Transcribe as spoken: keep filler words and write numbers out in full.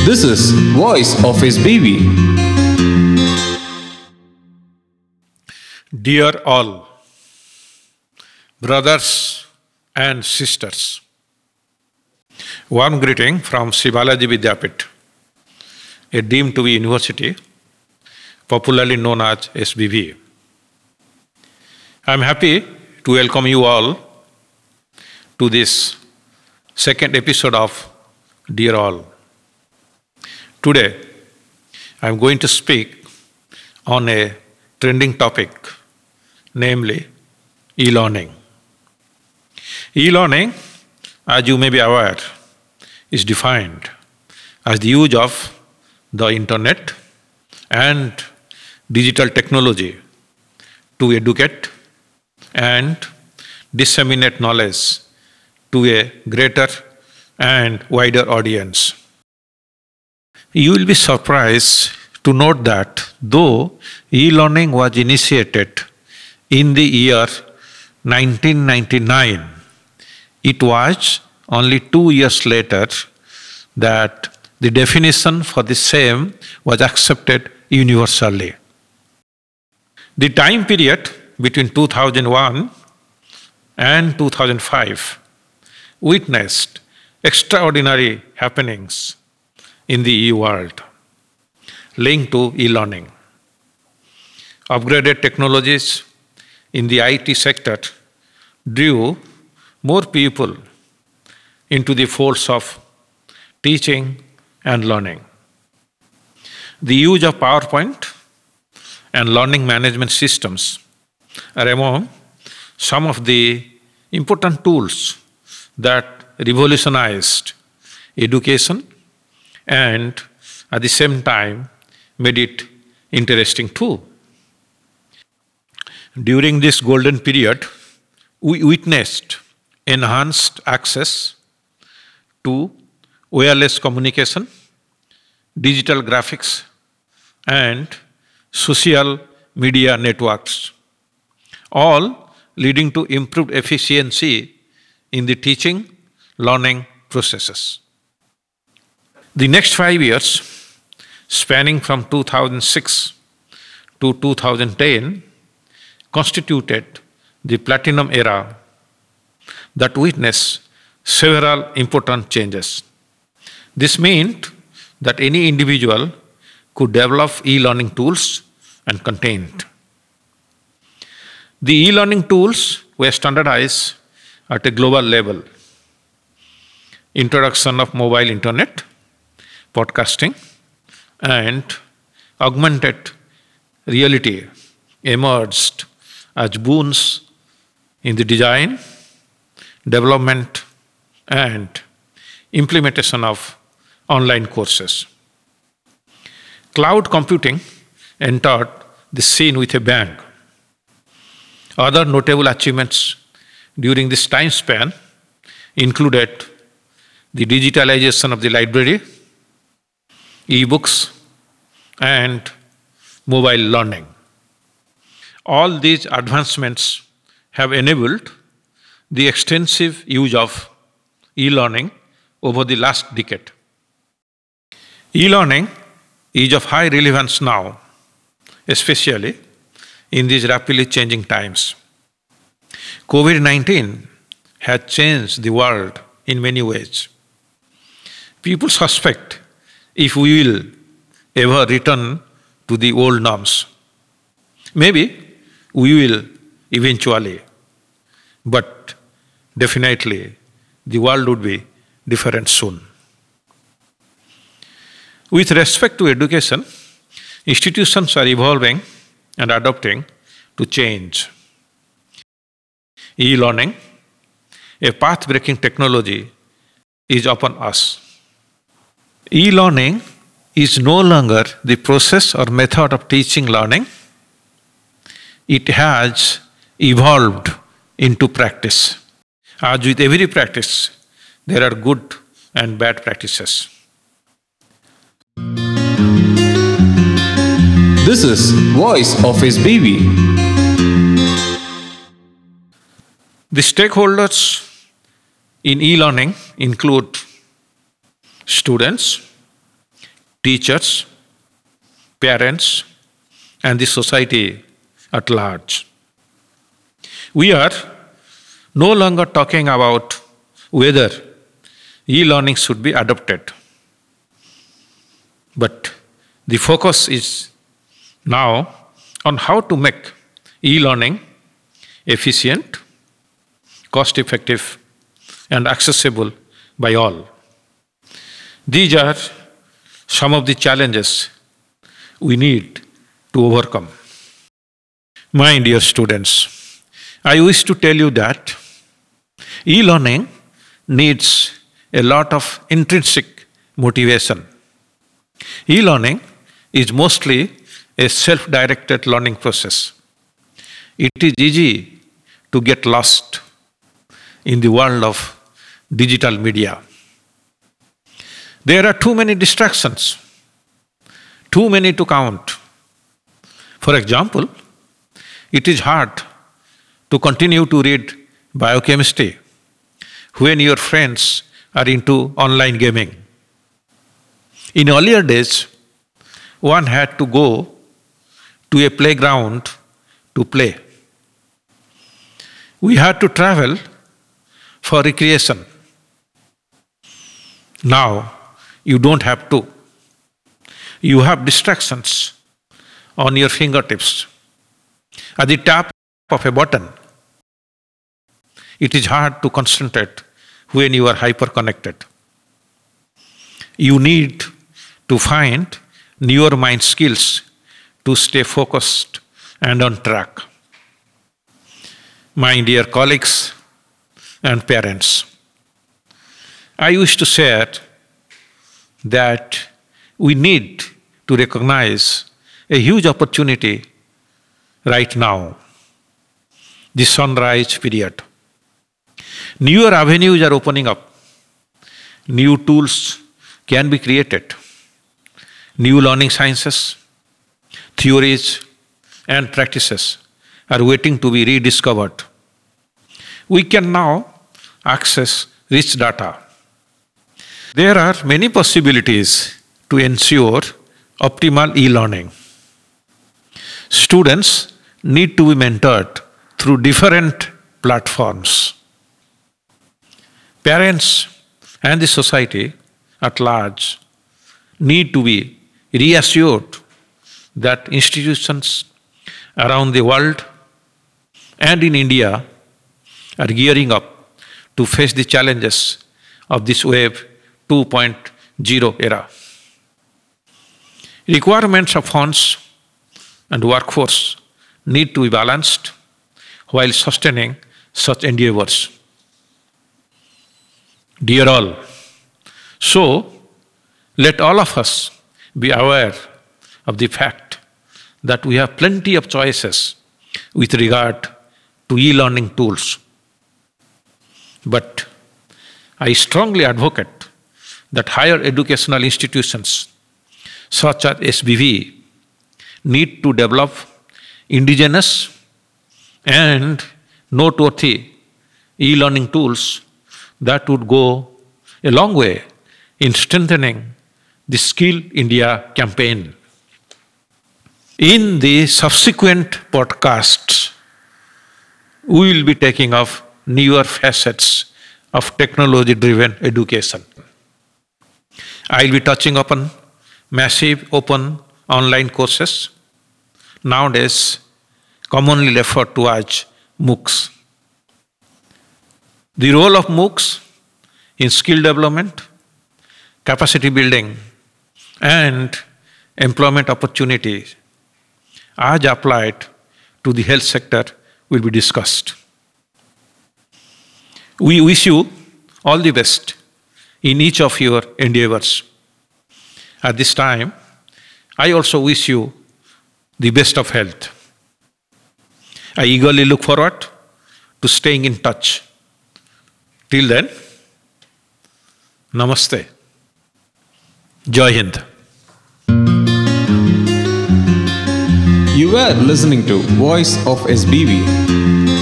This is Voice of His Baby. Dear all, brothers and sisters, warm greeting from Sri Balaji Vidyapith, a deemed to be university, popularly known as S B V. I am happy to welcome you all to this second episode of Dear All. Today, I am going to speak on a trending topic, namely e-learning. E-learning, as you may be aware, is defined as the use of the internet and digital technology to educate and disseminate knowledge to a greater and wider audience. You will be surprised to note that though e-learning was initiated in the year nineteen ninety-nine, it was only two years later that the definition for the same was accepted universally. The time period between two thousand one and two thousand five witnessed extraordinary happenings in the e-world linked to e-learning. Upgraded technologies in the I T sector drew more people into the folds of teaching and learning. The use of PowerPoint and learning management systems are among some of the important tools that revolutionized education and at the same time made it interesting too. During this golden period, we witnessed enhanced access to wireless communication, digital graphics, and social media networks, all leading to improved efficiency in the teaching, learning processes. The next five years, spanning from two thousand six to two thousand ten, constituted the platinum era that witnessed several important changes. This meant that any individual could develop e-learning tools and content. The e-learning tools were standardized at a global level. Introduction of mobile internet, podcasting, and augmented reality emerged as boons in the design, development, and implementation of online courses. Cloud computing entered the scene with a bang. Other notable achievements during this time span included the digitalization of the library, e-books, and mobile learning. All these advancements have enabled the extensive use of e-learning over the last decade. E-learning is of high relevance now, especially in these rapidly changing times. COVID nineteen has changed the world in many ways. People suspect if we will ever return to the old norms. Maybe we will eventually, but definitely the world would be different soon. With respect to education, institutions are evolving and adapting to change. E-learning, a path-breaking technology, is upon us. E-learning is no longer the process or method of teaching learning. It has evolved into practice. As with every practice, there are good and bad practices. This is Voice of His Baby. The stakeholders in e-learning include students, teachers, parents, and the society at large. We are no longer talking about whether e-learning should be adopted, but the focus is now on how to make e-learning efficient, cost-effective, and accessible by all. These are some of the challenges we need to overcome. My dear students, I wish to tell you that e-learning needs a lot of intrinsic motivation. E-learning is mostly a self-directed learning process. It is easy to get lost in the world of digital media. There are too many distractions, too many to count. For example, it is hard to continue to read biochemistry when your friends are into online gaming. In earlier days, one had to go to a playground to play. We had to travel for recreation. Now, you don't have to. You have distractions on your fingertips. At the tap of a button, it is hard to concentrate when you are hyper-connected. You need to find newer mind skills to stay focused and on track. My dear colleagues and parents, I wish to share that we need to recognize a huge opportunity right now, the sunrise period. Newer avenues are opening up. New tools can be created. New learning sciences, theories, and practices are waiting to be rediscovered. We can now access rich data. There are many possibilities to ensure optimal e-learning. Students need to be mentored through different platforms. Parents and the society at large need to be reassured that institutions around the world and in India are gearing up to face the challenges of this Web two point oh era. Requirements of funds and workforce need to be balanced while sustaining such endeavors. Dear all, so let all of us be aware of the fact that we have plenty of choices with regard to e-learning tools. But I strongly advocate that higher educational institutions such as S B V need to develop indigenous and noteworthy e-learning tools that would go a long way in strengthening the Skill India campaign. In the subsequent podcasts, we will be taking up newer facets of technology-driven education. I will be touching upon massive open online courses, nowadays commonly referred to as MOOCs. The role of MOOCs in skill development, capacity building, and employment opportunities as applied to the health sector will be discussed. We wish you all the best in each of your endeavors. At this time, I also wish you the best of health. I eagerly look forward to staying in touch. Till then, Namaste. Jai Hind. You were listening to Voice of S B V.